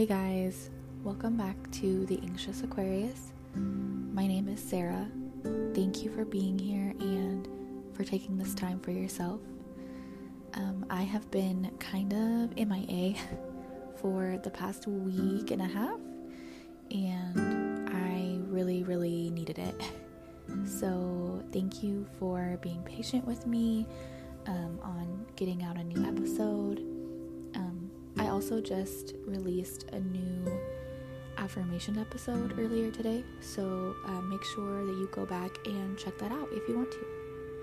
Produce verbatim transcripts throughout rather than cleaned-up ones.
Hey guys, welcome back to the Anxious Aquarius. My name is Sarah. Thank you for being here and for taking this time for yourself. Um, I have been kind of M I A for the past week and a half, and I really, really needed it. So thank you for being patient with me um, on getting out a new episode. Um, I also just released a new affirmation episode earlier today, so uh, make sure that you go back and check that out if you want to.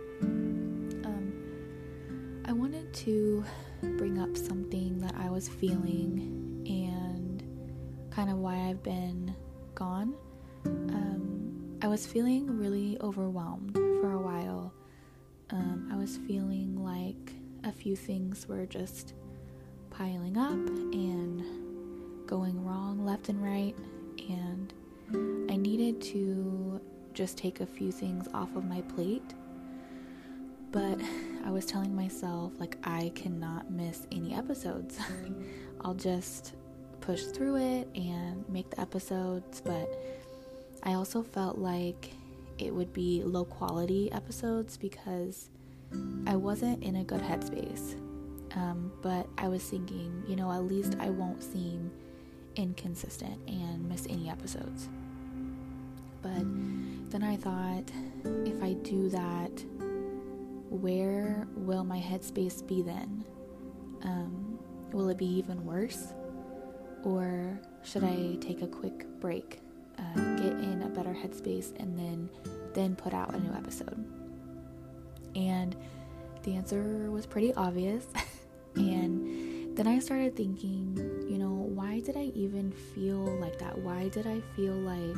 Um, I wanted to bring up something that I was feeling and kind of why I've been gone. Um, I was feeling really overwhelmed for a while. Um, I was feeling like a few things were just piling up and going wrong left and right, and I needed to just take a few things off of my plate. But I was telling myself, like, I cannot miss any episodes. I'll just push through it and make the episodes, but I also felt like it would be low quality episodes because I wasn't in a good headspace. Um, but I was thinking, you know, at least I won't seem inconsistent and miss any episodes. But then I thought, if I do that, where will my headspace be then? Um, will it be even worse? Or should I take a quick break, uh, get in a better headspace, and then then put out a new episode? And the answer was pretty obvious. And then I started thinking, you know, why did I even feel like that? Why did I feel like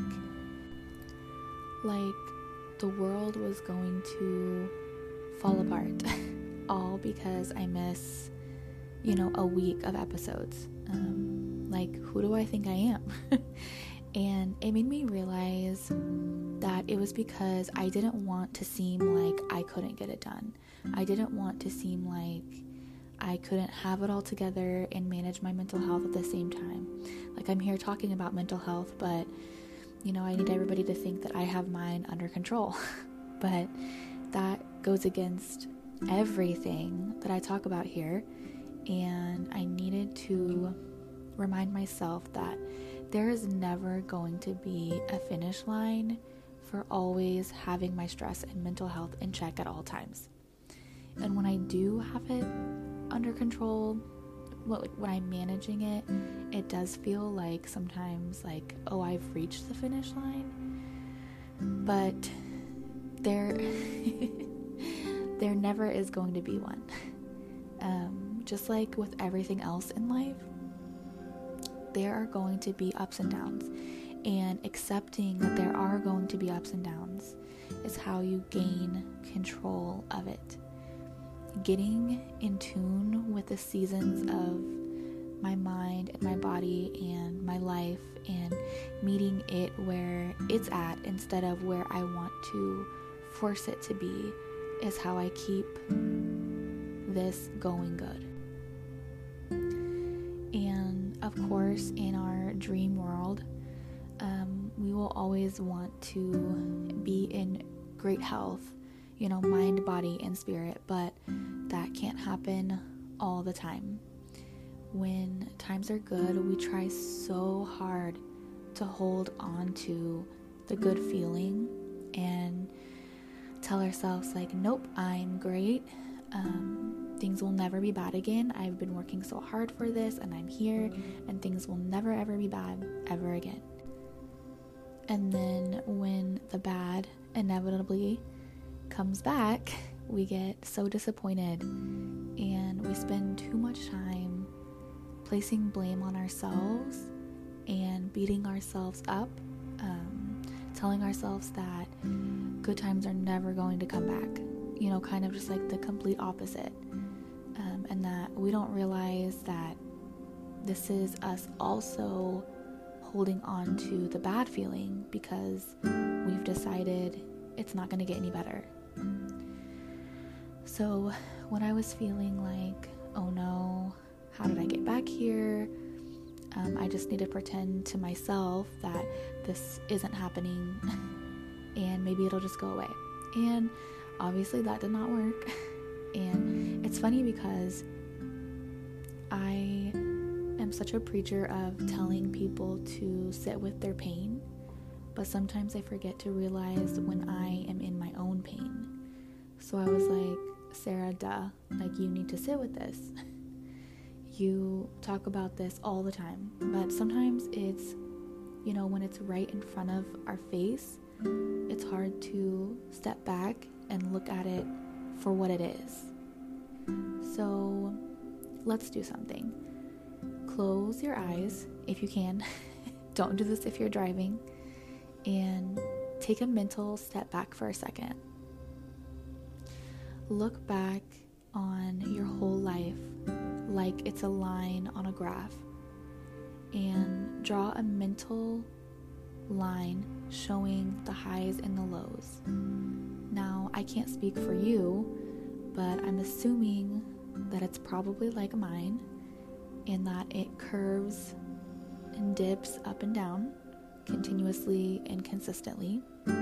like the world was going to fall apart? All because I miss, you know, a week of episodes. Um, like, who do I think I am? And it made me realize that it was because I didn't want to seem like I couldn't get it done. I didn't want to seem like I couldn't have it all together and manage my mental health at the same time. Like, I'm here talking about mental health, but, you know, I need everybody to think that I have mine under control. But that goes against everything that I talk about here. And I needed to remind myself that there is never going to be a finish line for always having my stress and mental health in check at all times. And when I do have it under control, when I'm managing it, it does feel like sometimes like, oh, I've reached the finish line. But there, there never is going to be one. Um, just like with everything else in life, there are going to be ups and downs. And accepting that there are going to be ups and downs is how you gain control of it. Getting in tune with the seasons of my mind and my body and my life and meeting it where it's at instead of where I want to force it to be is how I keep this going good. And of course, in our dream world, um, we will always want to be in great health, you know, mind, body, and spirit, but that can't happen all the time. When times are good, we try so hard to hold on to the good feeling and tell ourselves like, nope, I'm great. Um, things will never be bad again. I've been working so hard for this and I'm here, and things will never ever be bad ever again. And then when the bad inevitably comes back, we get so disappointed and we spend too much time placing blame on ourselves and beating ourselves up, um, telling ourselves that good times are never going to come back, you know, kind of just like the complete opposite, um, and that we don't realize that this is us also holding on to the bad feeling because we've decided it's not going to get any better. So when I was feeling like, oh no, how did I get back here? Um, I just need to pretend to myself that this isn't happening and maybe it'll just go away. And obviously that did not work. And it's funny because I am such a preacher of telling people to sit with their pain, but sometimes I forget to realize when I am in my own pain. So I was like, Sarah, duh, like you need to sit with this. You talk about this all the time, but sometimes it's, you know, when it's right in front of our face, it's hard to step back and look at it for what it is. So let's do something. Close your eyes if you can. Don't do this if you're driving. And take a mental step back for a second. Look back on your whole life like it's a line on a graph, and draw a mental line showing the highs and the lows. Now, I can't speak for you, but I'm assuming that it's probably like mine, in that it curves and dips up and down continuously and consistently.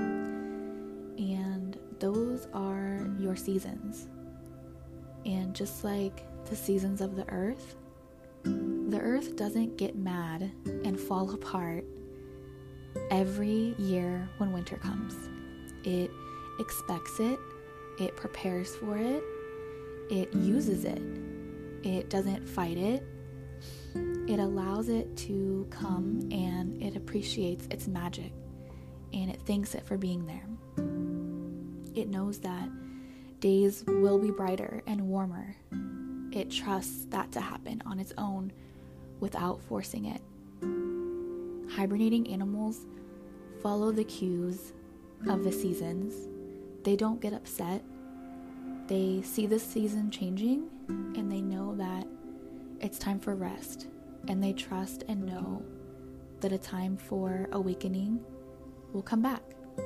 And those are your seasons. And just like the seasons of the earth, the earth doesn't get mad and fall apart every year when winter comes. It expects it, it prepares for it, it uses it, it doesn't fight it, it allows it to come, and it appreciates its magic, and it thanks it for being there. It knows that days will be brighter and warmer. It trusts that to happen on its own without forcing it. Hibernating animals follow the cues of the seasons. They don't get upset. They see the season changing, and they know that it's time for rest. And they trust and know that a time for awakening will come back.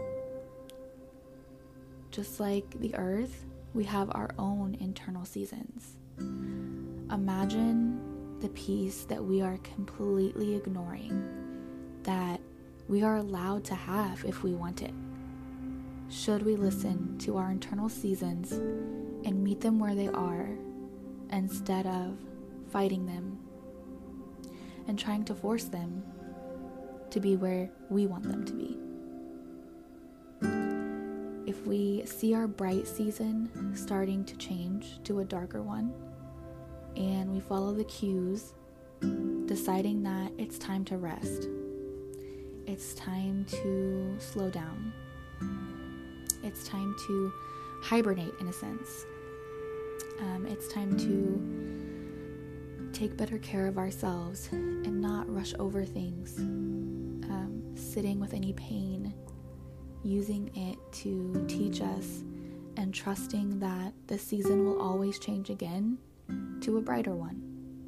Just like the earth, we have our own internal seasons. Imagine the peace that we are completely ignoring, that we are allowed to have if we want it. Should we listen to our internal seasons and meet them where they are, instead of fighting them and trying to force them to be where we want them to be? If we see our bright season starting to change to a darker one, and we follow the cues, deciding that it's time to rest, it's time to slow down, it's time to hibernate in a sense, um, it's time to take better care of ourselves and not rush over things, um, sitting with any pain, using it to teach us, and trusting that the season will always change again to a brighter one.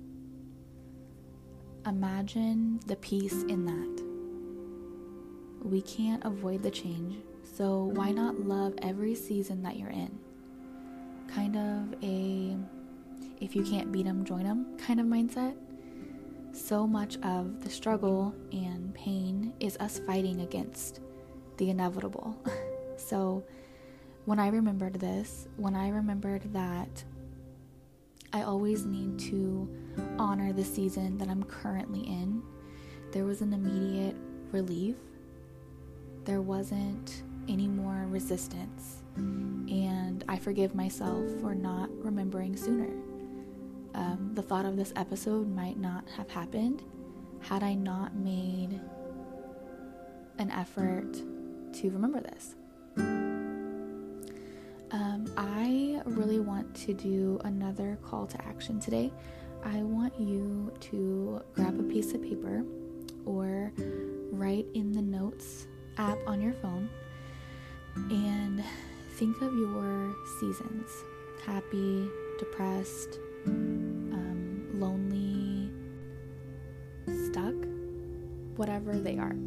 Imagine the peace in that. We can't avoid the change, so why not love every season that you're in? Kind of a if you can't beat them, join them kind of mindset. So much of the struggle and pain is us fighting against the inevitable. So when I remembered this, when I remembered that I always need to honor the season that I'm currently in, there was an immediate relief. There wasn't any more resistance, and I forgive myself for not remembering sooner. Um, the thought of this episode might not have happened had I not made an effort to remember this. Um, I really want to do another call to action today. I want you to grab a piece of paper or write in the notes app on your phone and think of your seasons: happy, depressed, um, lonely, stuck, whatever they are.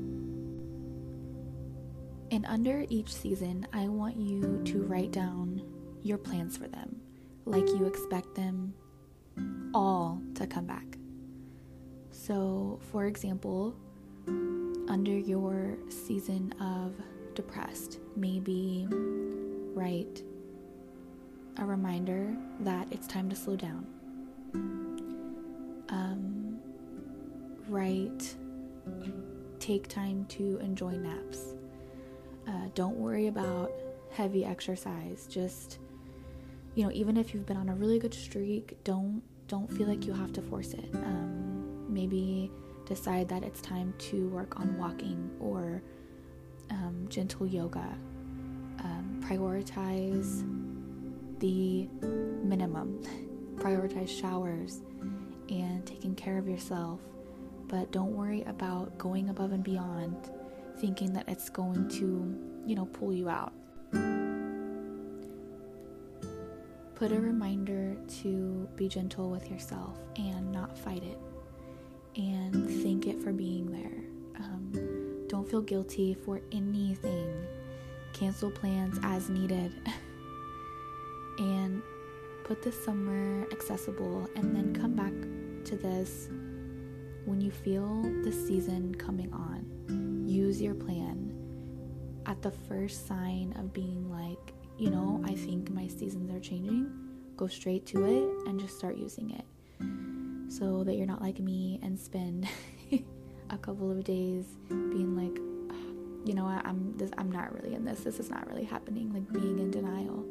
And under each season, I want you to write down your plans for them, like you expect them all to come back. So, for example, under your season of depressed, maybe write a reminder that it's time to slow down. Um, write, take time to enjoy naps. Uh, don't worry about heavy exercise. Just, you know, even if you've been on a really good streak, don't don't feel like you have to force it. Um, maybe decide that it's time to work on walking or um, gentle yoga. Um, prioritize the minimum. Prioritize showers and taking care of yourself. But don't worry about going above and beyond, thinking that it's going to, you know, pull you out. Put a reminder to be gentle with yourself and not fight it. And thank it for being there. Um, don't feel guilty for anything. Cancel plans as needed. And put this somewhere accessible, and then come back to this when you feel the season coming on. Use your plan. At the first sign of being like, you know, I think my seasons are changing, go straight to it and just start using it. So that you're not like me and spend a couple of days being like, oh, you know what, I'm this I'm not really in this. This is not really happening, like being in denial.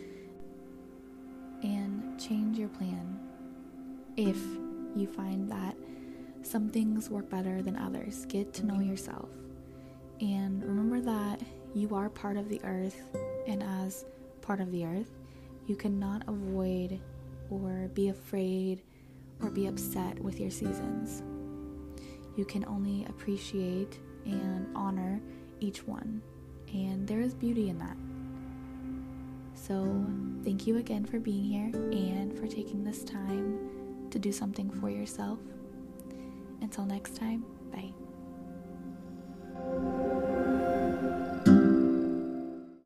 And change your plan if you find that some things work better than others. Get to know yourself. And remember that you are part of the earth, and as part of the earth, you cannot avoid or be afraid or be upset with your seasons. You can only appreciate and honor each one, and there is beauty in that. So thank you again for being here and for taking this time to do something for yourself. Until next time, bye.